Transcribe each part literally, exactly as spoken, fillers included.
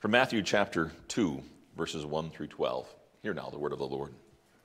From Matthew chapter two, verses one through twelve. Hear now the word of the Lord.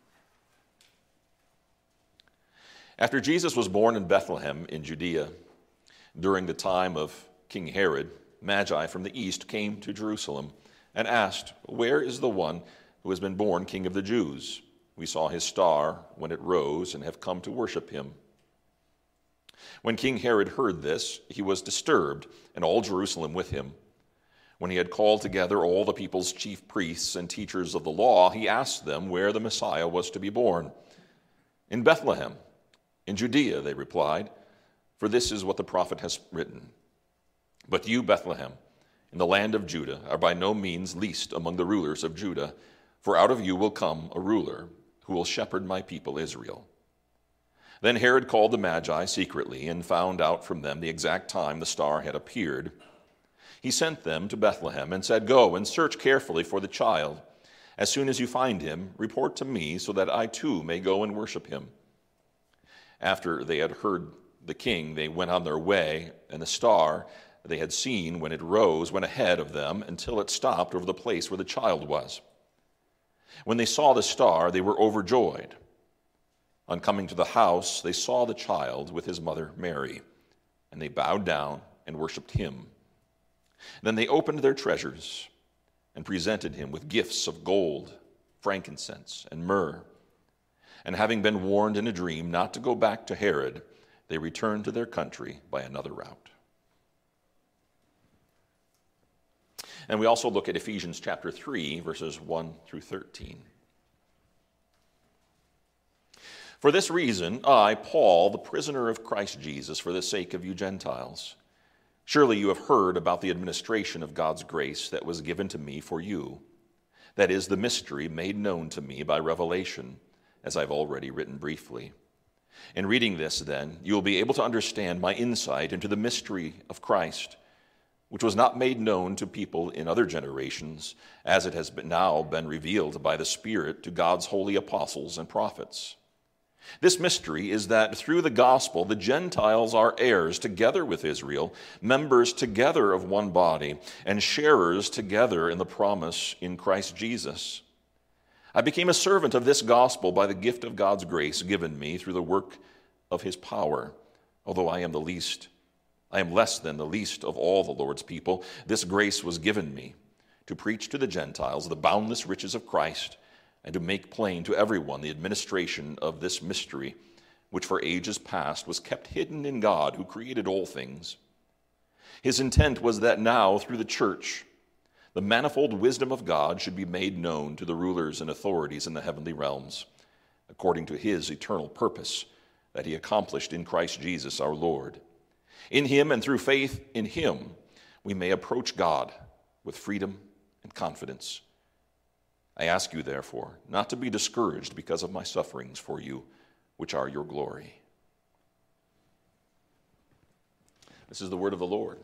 After Jesus was born in Bethlehem in Judea, during the time of King Herod, Magi from the east came to Jerusalem and asked, "Where is the one who has been born King of the Jews? We saw his star when it rose and have come to worship him." When King Herod heard this, he was disturbed, and all Jerusalem with him. When he had called together all the people's chief priests and teachers of the law, he asked them where the Messiah was to be born. "In Bethlehem, in Judea," they replied, "for this is what the prophet has written. But you, Bethlehem, in the land of Judah, are by no means least among the rulers of Judah, for out of you will come a ruler who will shepherd my people Israel." Then Herod called the Magi secretly and found out from them the exact time the star had appeared. He sent them to Bethlehem and said, "Go and search carefully for the child. As soon as you find him, report to me so that I too may go and worship him." After they had heard the king, they went on their way, and the star they had seen when it rose went ahead of them until it stopped over the place where the child was. When they saw the star, they were overjoyed. On coming to the house, they saw the child with his mother Mary, and they bowed down and worshipped him. Then they opened their treasures and presented him with gifts of gold, frankincense, and myrrh. And having been warned in a dream not to go back to Herod, they returned to their country by another route. And we also look at Ephesians chapter three, verses one through thirteen. "For this reason, I, Paul, the prisoner of Christ Jesus, for the sake of you Gentiles, surely you have heard about the administration of God's grace that was given to me for you. That is the mystery made known to me by revelation, as I've already written briefly. In reading this, then, you will be able to understand my insight into the mystery of Christ, which was not made known to people in other generations, as it has been now been revealed by the Spirit to God's holy apostles and prophets. This mystery is that through the gospel the Gentiles are heirs together with Israel, members together of one body, and sharers together in the promise in Christ Jesus. I became a servant of this gospel by the gift of God's grace given me through the work of his power. Although I am the least, I am less than the least of all the Lord's people, this grace was given me to preach to the Gentiles the boundless riches of Christ, and to make plain to everyone the administration of this mystery, which for ages past was kept hidden in God, who created all things. His intent was that now, through the church, the manifold wisdom of God should be made known to the rulers and authorities in the heavenly realms, according to his eternal purpose that he accomplished in Christ Jesus our Lord. In him and through faith in him, we may approach God with freedom and confidence. I ask you, therefore, not to be discouraged because of my sufferings for you, which are your glory." This is the word of the Lord.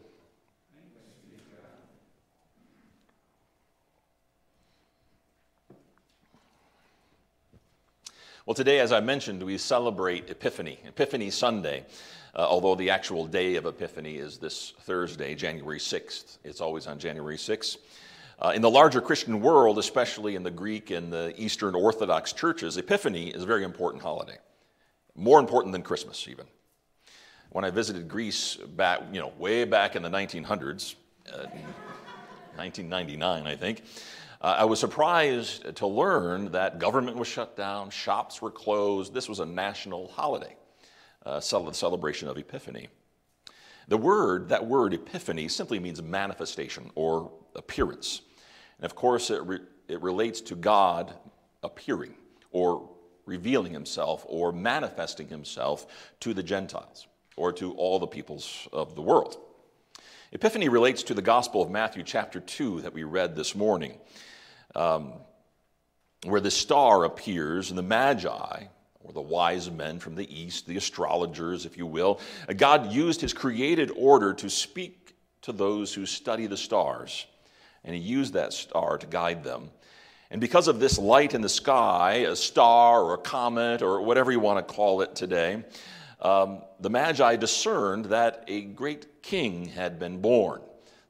Well, today, as I mentioned, we celebrate Epiphany, Epiphany Sunday, uh, although the actual day of Epiphany is this Thursday, January sixth. It's always on January sixth. Uh, in the larger Christian world, especially in the Greek and the Eastern Orthodox churches, Epiphany is a very important holiday, more important than Christmas even. When I visited Greece back, you know, way back in the nineteen hundreds, uh, nineteen ninety-nine, I think, uh, I was surprised to learn that government was shut down, shops were closed. This was a national holiday, uh, the celebration of Epiphany. The word, that word Epiphany, simply means manifestation or appearance. And of course, it, re- it relates to God appearing or revealing himself or manifesting himself to the Gentiles or to all the peoples of the world. Epiphany relates to the Gospel of Matthew chapter two that we read this morning, um, where the star appears and the Magi, or the wise men from the east, the astrologers, if you will, God used his created order to speak to those who study the stars, and he used that star to guide them. And because of this light in the sky, a star or a comet or whatever you want to call it today, um, the Magi discerned that a great king had been born.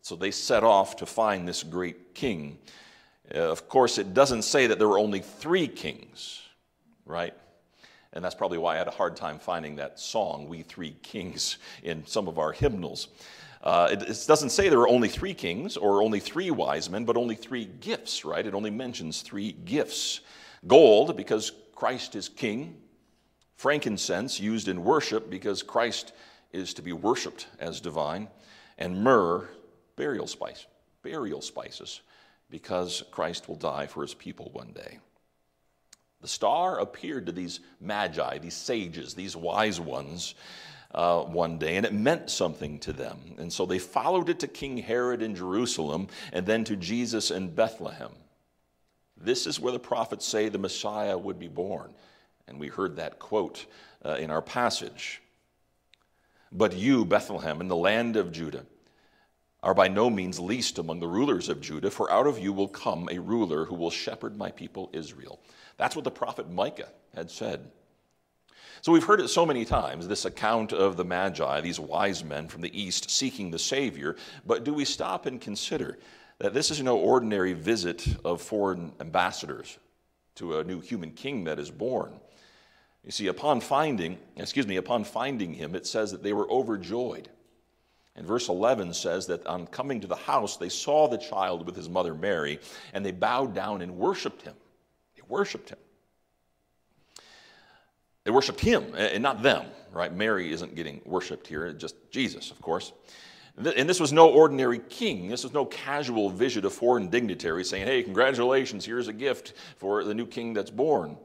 So they set off to find this great king. Uh, of course, it doesn't say that there were only three kings, right? And that's probably why I had a hard time finding that song, We Three Kings, in some of our hymnals. Uh, it, it doesn't say there were only three kings or only three wise men, but only three gifts, right? It only mentions three gifts. Gold, because Christ is king. Frankincense, used in worship, because Christ is to be worshiped as divine. And myrrh, burial spice, burial spices, because Christ will die for his people one day. The star appeared to these magi, these sages, these wise ones, uh, one day, and it meant something to them. And so they followed it to King Herod in Jerusalem, and then to Jesus in Bethlehem. This is where the prophets say the Messiah would be born. And we heard that quote uh, in our passage. But you, Bethlehem, in the land of Judah, are by no means least among the rulers of Judah, for out of you will come a ruler who will shepherd my people Israel. That's what the prophet Micah had said. So we've heard it so many times, this account of the Magi, these wise men from the east seeking the Savior, but do we stop and consider that this is no ordinary visit of foreign ambassadors to a new human king that is born? You see, upon finding, excuse me, upon finding him, it says that they were overjoyed. And verse eleven says that on coming to the house, they saw the child with his mother Mary, and they bowed down and worshiped him. They worshiped him. They worshiped him, and not them, right? Mary isn't getting worshiped here, just Jesus, of course. And this was no ordinary king. This was no casual visit of foreign dignitaries saying, hey, congratulations, here's a gift for the new king that's born.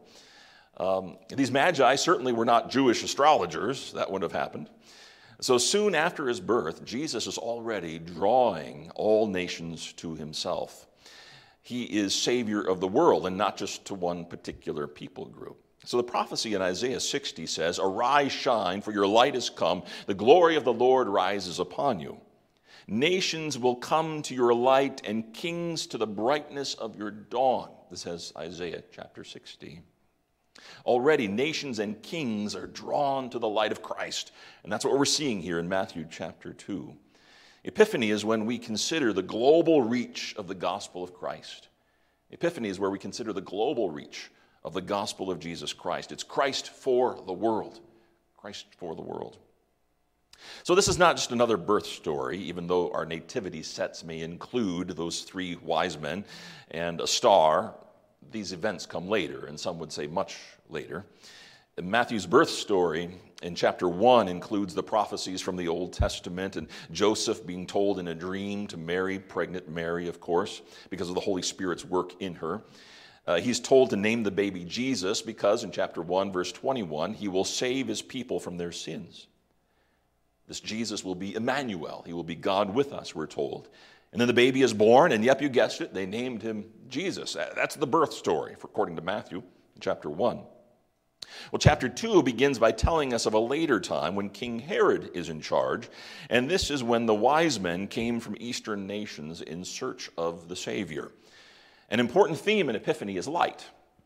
Um, these magi certainly were not Jewish astrologers. That wouldn't have happened. So soon after his birth, Jesus is already drawing all nations to himself. He is Savior of the world, and not just to one particular people group. So the prophecy in Isaiah sixty says, arise, shine, for your light is come. The glory of the Lord rises upon you. Nations will come to your light, and kings to the brightness of your dawn. This says Isaiah chapter sixty. Already nations and kings are drawn to the light of Christ. And that's what we're seeing here in Matthew chapter two. Epiphany is when we consider the global reach of the gospel of Christ. Epiphany is where we consider the global reach of the gospel of Jesus Christ. It's Christ for the world. Christ for the world. So this is not just another birth story, even though our nativity sets may include those three wise men and a star. These events come later, and some would say much later. Matthew's birth story in chapter one includes the prophecies from the Old Testament and Joseph being told in a dream to marry pregnant Mary, of course, because of the Holy Spirit's work in her. Uh, he's told to name the baby Jesus because in chapter one, verse twenty-one, he will save his people from their sins. This Jesus will be Emmanuel. He will be God with us, we're told. And then the baby is born, and yep, you guessed it, they named him Jesus. That's the birth story, according to Matthew, chapter one. Well, chapter two begins by telling us of a later time when King Herod is in charge, and this is when the wise men came from eastern nations in search of the Savior. An important theme in Epiphany is light.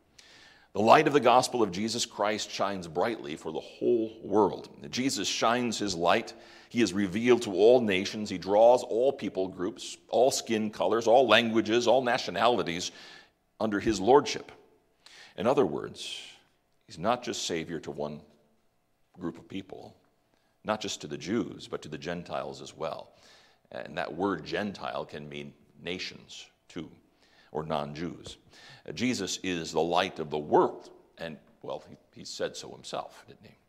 The light of the gospel of Jesus Christ shines brightly for the whole world. Jesus shines his light. He is revealed to all nations. He draws all people groups, all skin colors, all languages, all nationalities under his lordship. In other words, he's not just Savior to one group of people, not just to the Jews, but to the Gentiles as well. And that word Gentile can mean nations too, or non-Jews. Jesus is the light of the world, and, well, he, he said so himself, didn't he?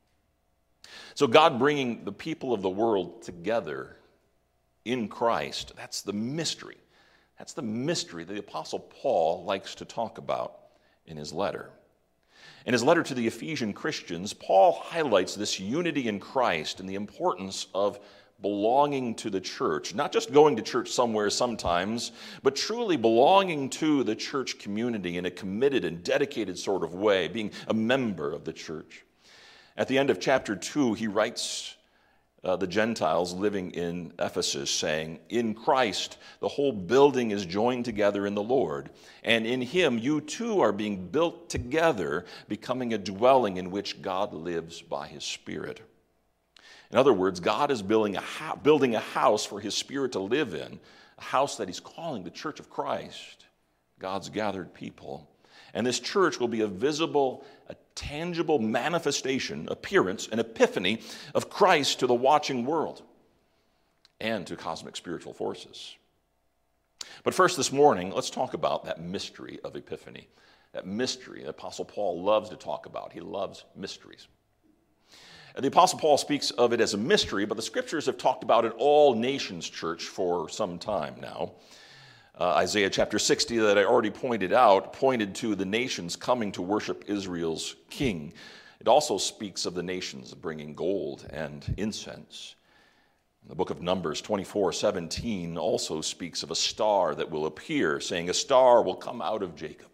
So God bringing the people of the world together in Christ, that's the mystery. That's the mystery that the Apostle Paul likes to talk about in his letter. In his letter to the Ephesian Christians, Paul highlights this unity in Christ and the importance of belonging to the church, not just going to church somewhere sometimes, but truly belonging to the church community in a committed and dedicated sort of way, being a member of the church. At the end of chapter two, he writes uh, the Gentiles living in Ephesus, saying, in Christ, the whole building is joined together in the Lord, and in him you too are being built together, becoming a dwelling in which God lives by his Spirit. In other words, God is building a, ho- building a house for his Spirit to live in, a house that he's calling the church of Christ, God's gathered people. And this church will be a visible, a tangible manifestation, appearance, an epiphany of Christ to the watching world and to cosmic spiritual forces. But first this morning, let's talk about that mystery of Epiphany, that mystery that Apostle Paul loves to talk about. He loves mysteries. The Apostle Paul speaks of it as a mystery, but the Scriptures have talked about an all-nations church for some time now. Uh, Isaiah chapter sixty that I already pointed out pointed to the nations coming to worship Israel's king. It also speaks of the nations bringing gold and incense. The book of Numbers twenty-four seventeen also speaks of a star that will appear, saying, "A star will come out of Jacob."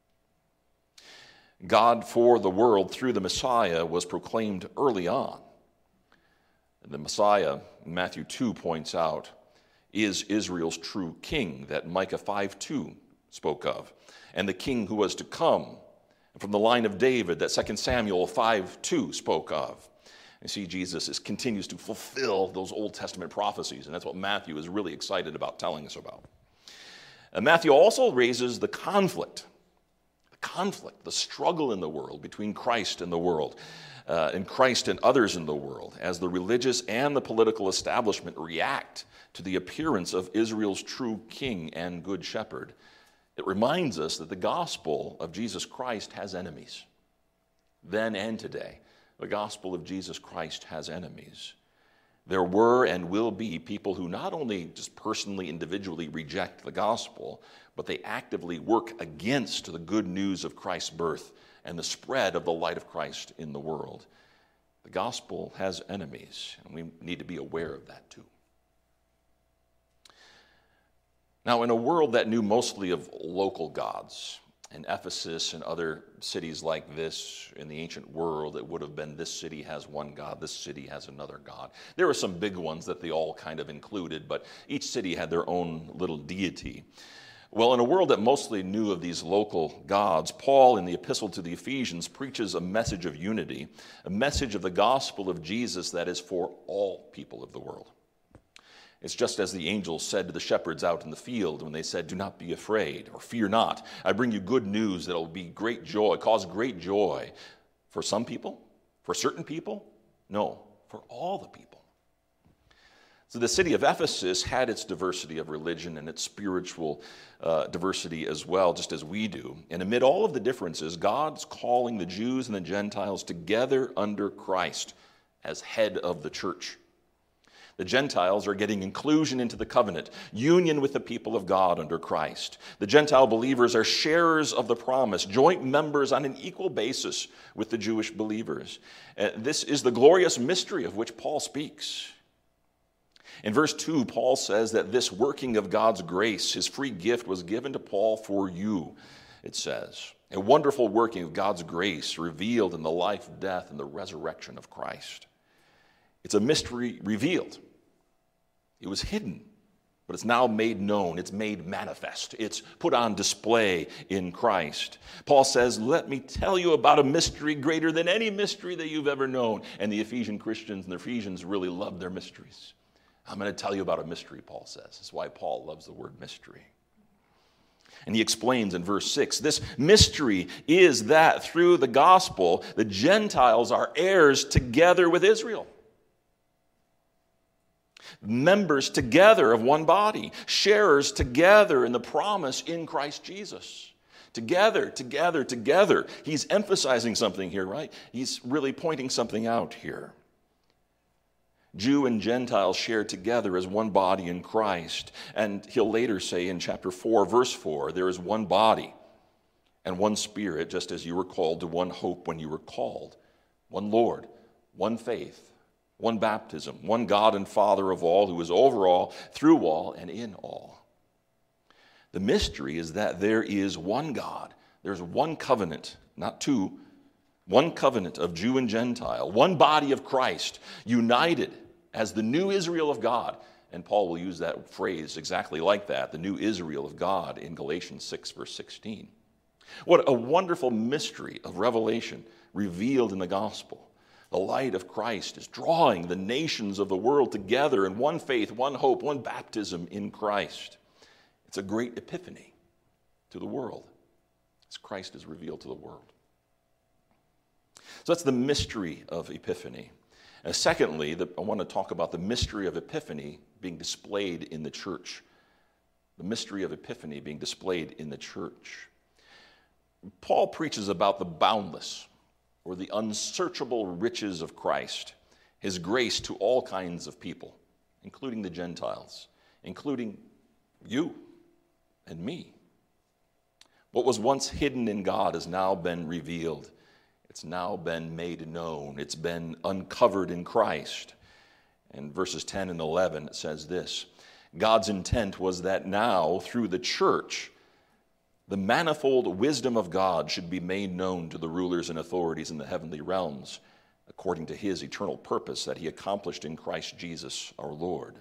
God for the world through the Messiah was proclaimed early on. The Messiah, Matthew two points out, is Israel's true king that Micah five two spoke of, and the king who was to come from the line of David that Second Samuel five two spoke of. You see, Jesus is, continues to fulfill those Old Testament prophecies, and that's what Matthew is really excited about telling us about. And Matthew also raises the conflict, the conflict, the struggle in the world between Christ and the world, uh, and Christ and others in the world, as the religious and the political establishment react to the appearance of Israel's true king and good shepherd. It reminds us that the gospel of Jesus Christ has enemies, then and today. The gospel of Jesus Christ has enemies. There were and will be people who not only just personally, individually reject the gospel, but they actively work against the good news of Christ's birth and the spread of the light of Christ in the world. The gospel has enemies, and we need to be aware of that too. Now, in a world that knew mostly of local gods, in Ephesus and other cities like this in the ancient world, it would have been this city has one god, this city has another god. There were some big ones that they all kind of included, but each city had their own little deity. Well, in a world that mostly knew of these local gods, Paul in the epistle to the Ephesians preaches a message of unity, a message of the gospel of Jesus that is for all people of the world. It's just as the angels said to the shepherds out in the field when they said, "Do not be afraid," or "Fear not. I bring you good news that will be great joy, cause great joy." For some people? For certain people? No, for all the people. So the city of Ephesus had its diversity of religion and its spiritual uh, diversity as well, just as we do. And amid all of the differences, God's calling the Jews and the Gentiles together under Christ as head of the church. The Gentiles are getting inclusion into the covenant, union with the people of God under Christ. The Gentile believers are sharers of the promise, joint members on an equal basis with the Jewish believers. Uh, this is the glorious mystery of which Paul speaks. In verse two, Paul says that this working of God's grace, his free gift, was given to Paul for you, it says. A wonderful working of God's grace revealed in the life, death, and the resurrection of Christ. It's a mystery revealed. It was hidden, but it's now made known. It's made manifest. It's put on display in Christ. Paul says, "Let me tell you about a mystery greater than any mystery that you've ever known." And the Ephesian Christians and the Ephesians really loved their mysteries. I'm going to tell you about a mystery, Paul says. That's why Paul loves the word mystery. And he explains in verse six, this mystery is that through the gospel, the Gentiles are heirs together with Israel. Members together of one body, sharers together in the promise in Christ Jesus. Together, together, together. He's emphasizing something here, right? He's really pointing something out here. Jew and Gentile share together as one body in Christ. And he'll later say in chapter four, verse four, there is one body and one Spirit, just as you were called to one hope when you were called. One Lord, one faith, one baptism, one God and Father of all, who is over all, through all, and in all. The mystery is that there is one God. There's one covenant, not two, one covenant of Jew and Gentile, one body of Christ, united as the new Israel of God. And Paul will use that phrase exactly like that, the new Israel of God, in Galatians six, verse sixteen. What a wonderful mystery of revelation revealed in the gospel. The light of Christ is drawing the nations of the world together in one faith, one hope, one baptism in Christ. It's a great epiphany to the world as Christ is revealed to the world. So that's the mystery of Epiphany. And secondly, the, I want to talk about the mystery of Epiphany being displayed in the church. The mystery of Epiphany being displayed in the church. Paul preaches about the boundless or the unsearchable riches of Christ, his grace to all kinds of people, including the Gentiles, including you and me. What was once hidden in God has now been revealed. It's now been made known. It's been uncovered in Christ. In verses ten and eleven, it says this: God's intent was that now, through the church, the manifold wisdom of God should be made known to the rulers and authorities in the heavenly realms, according to his eternal purpose that he accomplished in Christ Jesus our Lord.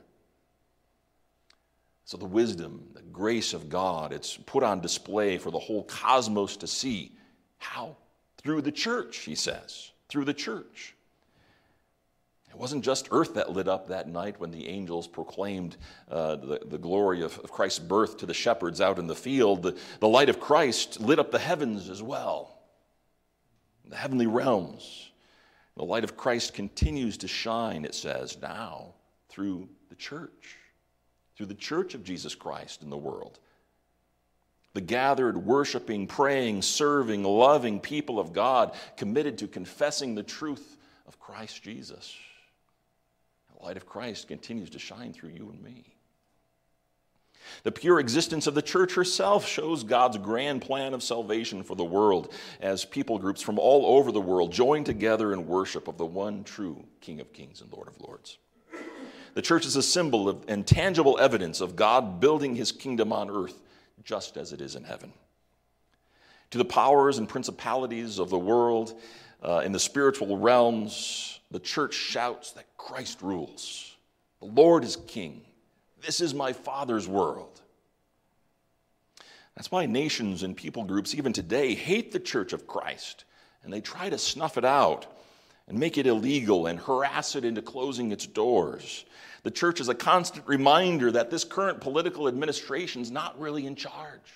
So the wisdom, the grace of God, it's put on display for the whole cosmos to see. How? Through the church, he says. Through the church. It wasn't just earth that lit up that night when the angels proclaimed uh, the, the glory of, of Christ's birth to the shepherds out in the field. The, the light of Christ lit up the heavens as well, the heavenly realms. The light of Christ continues to shine, it says, now through the church, through the church of Jesus Christ in the world. The gathered, worshiping, praying, serving, loving people of God committed to confessing the truth of Christ Jesus. The light of Christ continues to shine through you and me. The pure existence of the church herself shows God's grand plan of salvation for the world as people groups from all over the world join together in worship of the one true King of Kings and Lord of Lords. The church is a symbol of, and tangible evidence of God building his kingdom on earth just as it is in heaven. To the powers and principalities of the world, uh, in the spiritual realms, the church shouts that Christ rules. The Lord is king. This is my Father's world. That's why nations and people groups, even today, hate the church of Christ, and they try to snuff it out and make it illegal and harass it into closing its doors. The church is a constant reminder that this current political administration is not really in charge.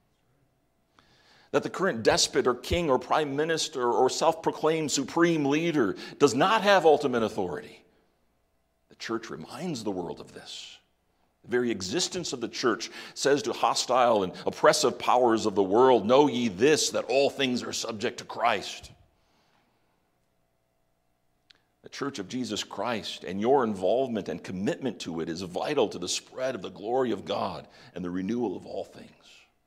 That the current despot or king or prime minister or self-proclaimed supreme leader does not have ultimate authority. The church reminds the world of this. The very existence of the church says to hostile and oppressive powers of the world, know ye this, that all things are subject to Christ. The Church of Jesus Christ and your involvement and commitment to it is vital to the spread of the glory of God and the renewal of all things.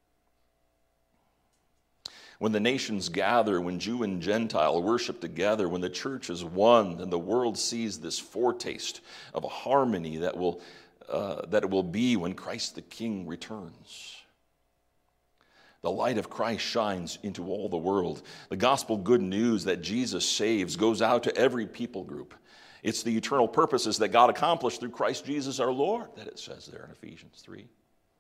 When the nations gather, when Jew and Gentile worship together, when the church is one, then the world sees this foretaste of a harmony that will, uh, that it will be when Christ the King returns. The light of Christ shines into all the world. The gospel good news that Jesus saves goes out to every people group. It's the eternal purposes that God accomplished through Christ Jesus our Lord that it says there in Ephesians three.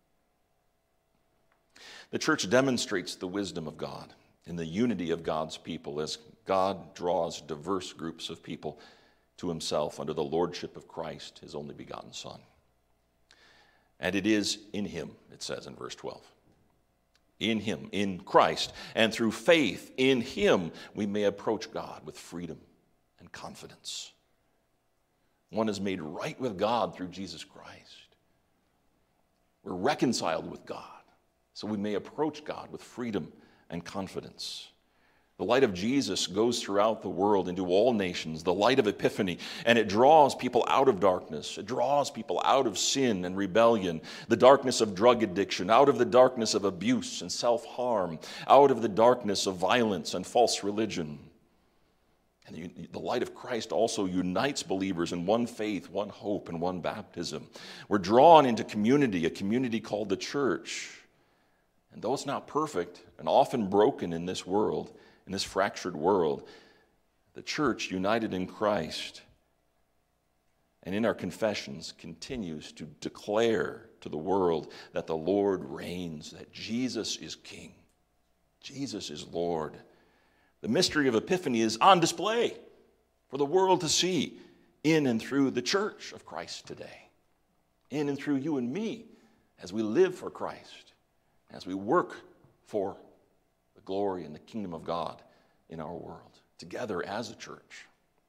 The church demonstrates the wisdom of God in the unity of God's people as God draws diverse groups of people to himself under the lordship of Christ, his only begotten Son. And it is in him, it says in verse twelve. In him, in Christ, and through faith in him, we may approach God with freedom and confidence. One is made right with God through Jesus Christ. We're reconciled with God, so we may approach God with freedom and confidence. The light of Jesus goes throughout the world into all nations, the light of Epiphany, and it draws people out of darkness. It draws people out of sin and rebellion, the darkness of drug addiction, out of the darkness of abuse and self-harm, out of the darkness of violence and false religion. And the light of Christ also unites believers in one faith, one hope, and one baptism. We're drawn into community, a community called the church. And though it's not perfect and often broken in this world, in this fractured world, the church united in Christ and in our confessions continues to declare to the world that the Lord reigns, that Jesus is King. Jesus is Lord. The mystery of Epiphany is on display for the world to see in and through the church of Christ today, in and through you and me as we live for Christ, as we work for the glory and the kingdom of God in our world, together as a church.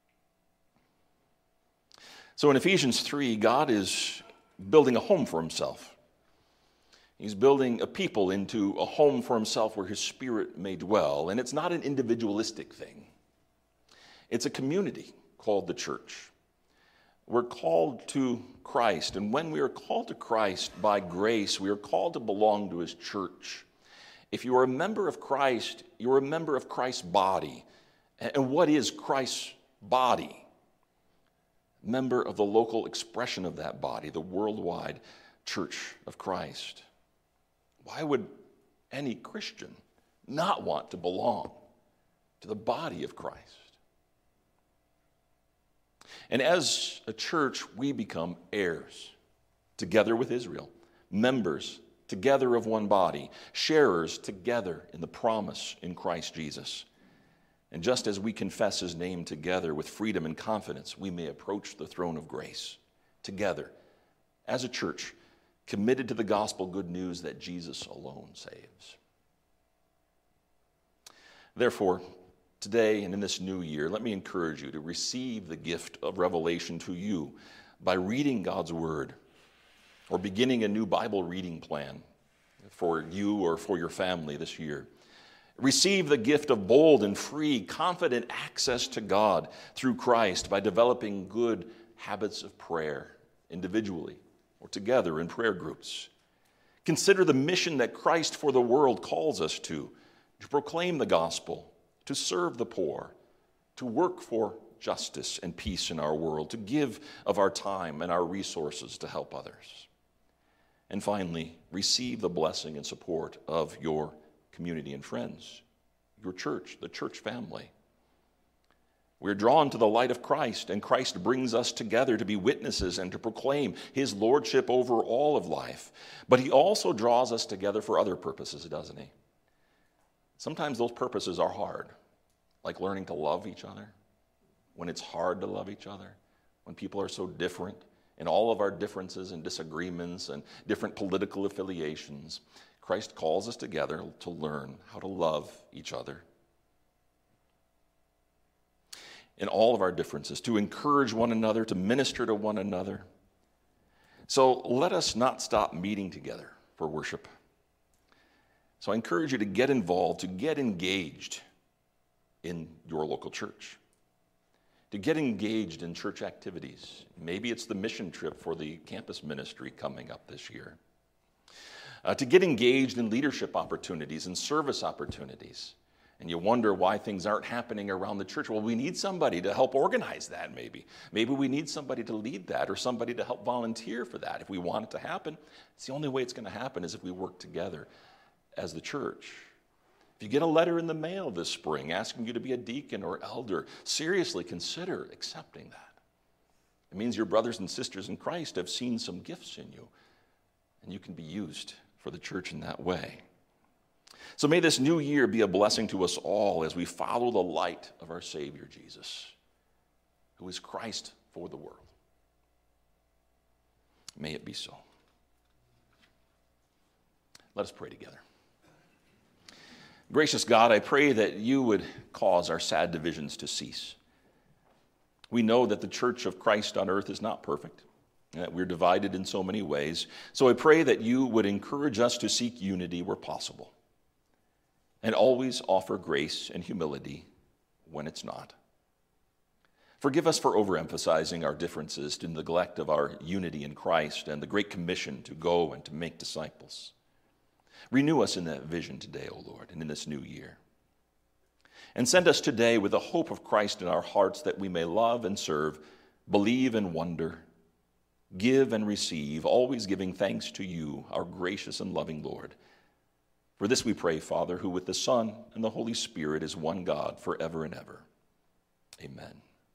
So in Ephesians three, God is building a home for himself. He's building a people into a home for himself where his Spirit may dwell. And it's not an individualistic thing. It's a community called the church. We're called to Christ. And when we are called to Christ by grace, we are called to belong to his church. If you are a member of Christ, you're a member of Christ's body. And what is Christ's body? Member of the local expression of that body, the worldwide church of Christ. Why would any Christian not want to belong to the body of Christ? And as a church, we become heirs, together with Israel, members together of one body, sharers together in the promise in Christ Jesus. And just as we confess his name together with freedom and confidence, we may approach the throne of grace together as a church, committed to the gospel good news that Jesus alone saves. Therefore, today and in this new year, let me encourage you to receive the gift of revelation to you by reading God's word or beginning a new Bible reading plan for you or for your family this year. Receive the gift of bold and free, confident access to God through Christ by developing good habits of prayer individually or together in prayer groups. Consider the mission that Christ for the world calls us to, to proclaim the gospel, to serve the poor, to work for justice and peace in our world, to give of our time and our resources to help others. And finally, receive the blessing and support of your community and friends, your church, the church family. We're drawn to the light of Christ, and Christ brings us together to be witnesses and to proclaim his lordship over all of life. But he also draws us together for other purposes, doesn't he? Sometimes those purposes are hard, like learning to love each other, when it's hard to love each other, when people are so different, in all of our differences and disagreements and different political affiliations. Christ calls us together to learn how to love each other. In all of our differences, to encourage one another, to minister to one another. So let us not stop meeting together for worship. So I encourage you to get involved, to get engaged in your local church, to get engaged in church activities. Maybe it's the mission trip for the campus ministry coming up this year. Uh, to get engaged in leadership opportunities and service opportunities. And you wonder why things aren't happening around the church. Well, we need somebody to help organize that maybe. Maybe we need somebody to lead that or somebody to help volunteer for that. If we want it to happen, it's the only way it's going to happen is if we work together as the church. If you get a letter in the mail this spring asking you to be a deacon or elder, seriously consider accepting that. It means your brothers and sisters in Christ have seen some gifts in you, and you can be used for the church in that way. So may this new year be a blessing to us all as we follow the light of our Savior Jesus, who is Christ for the world. May it be so. Let us pray together. Gracious God, I pray that you would cause our sad divisions to cease. We know that the church of Christ on earth is not perfect, and that we're divided in so many ways. So I pray that you would encourage us to seek unity where possible, and always offer grace and humility when it's not. Forgive us for overemphasizing our differences to neglect of our unity in Christ and the great commission to go and to make disciples. Renew us in that vision today, O Lord, and in this new year. And send us today with the hope of Christ in our hearts that we may love and serve, believe and wonder, give and receive, always giving thanks to you, our gracious and loving Lord. For this we pray, Father, who with the Son and the Holy Spirit is one God forever and ever. Amen.